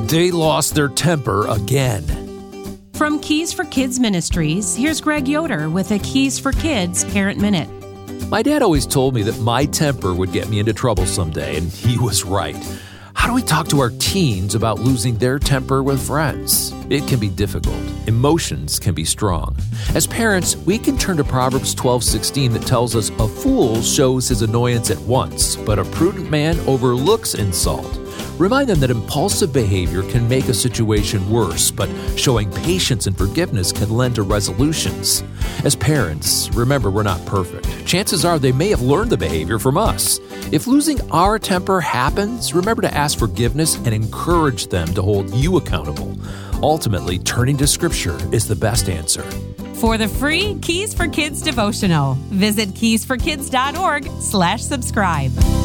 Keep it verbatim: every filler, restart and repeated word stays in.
They lost their temper again. From Keys for Kids Ministries, here's Greg Yoder with a Keys for Kids Parent Minute. My dad always told me that my temper would get me into trouble someday, and he was right. How do we talk to our teens about losing their temper with friends? It can be difficult. Emotions can be strong. As parents, we can turn to Proverbs twelve sixteen that tells us a fool shows his annoyance at once, but a prudent man overlooks insult. Remind them that impulsive behavior can make a situation worse, but showing patience and forgiveness can lend to resolutions. As parents, remember we're not perfect. Chances are they may have learned the behavior from us. If losing our temper happens, remember to ask forgiveness and encourage them to hold you accountable. Ultimately, turning to Scripture is the best answer. For the free Keys for Kids devotional, visit keys for kids dot org slash subscribe.